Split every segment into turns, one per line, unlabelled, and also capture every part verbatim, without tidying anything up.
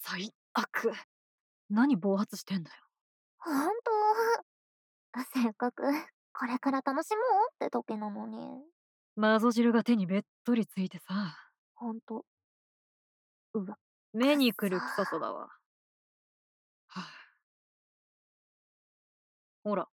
最悪。何暴発してんだよ。
ほんと。せっかくこれから楽しもうって時なのに。
マゾ汁が手にべっとりついてさ。
ほんと。うわ、くっ
目にくる臭さ
さ。
だわ。はあ。ほら。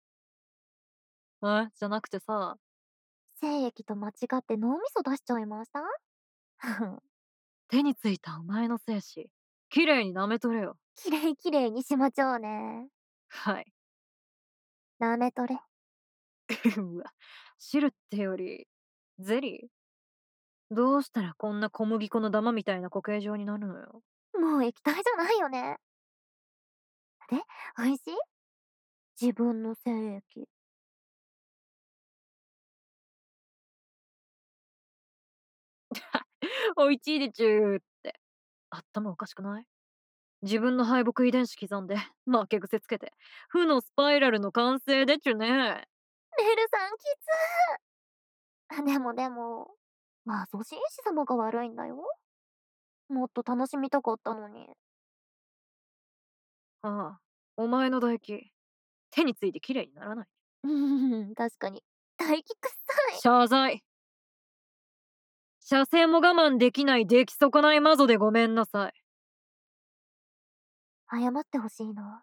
え、じゃなくてさ。
精液と間違って脳みそ出しちゃいました？
手についたお前の精子、綺麗に舐めとれよ。
きれいきれいにしまちょうね。
はい。
舐めとれ。
うわ、汁ってより、ゼリー？どうしたらこんな小麦粉のダマみたいな固形状になるのよ。
もう液体じゃないよね。で、美味しい？自分の精液。
おいちいでちゅーって。頭おかしくない？自分の敗北遺伝子刻んで、負け癖つけて、負のスパイラルの完成でちゅね。
メルさんきつ。でもでも、マゾ紳士様が悪いんだよ。もっと楽しみたかったのに。
ああ、お前の唾液、手について綺麗にならない。
うーん、確かに。唾液臭い。
謝罪。射精も我慢できない出来損ないマゾでごめんなさい。
謝ってほしいな。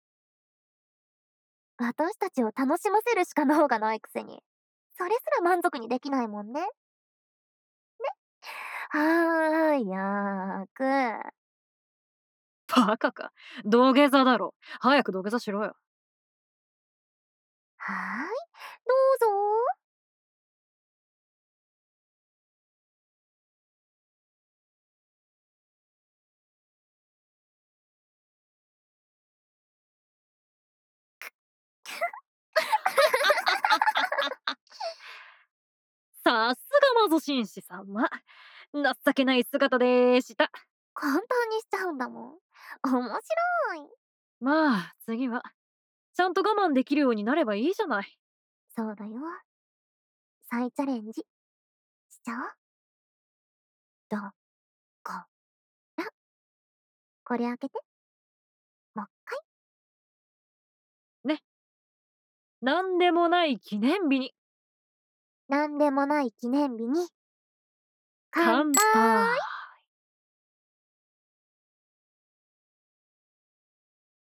私たちを楽しませるしか能がないくせに、それすら満足にできないもんね。ね。はーやーく。
バカか。土下座だろ。早く土下座しろよ。
はーい、どうぞー。
さすがマゾ紳士様。情けない姿でした。
簡単にしちゃうんだもん。面白い。
まあ、次は、ちゃんと我慢できるようになればいいじゃない。
そうだよ。再チャレンジ、しちゃおう。どこら。これ開けて。もっかい。
ね。なんでもない記念日に。
なんでもない記念日に。乾
乾
杯。
杯。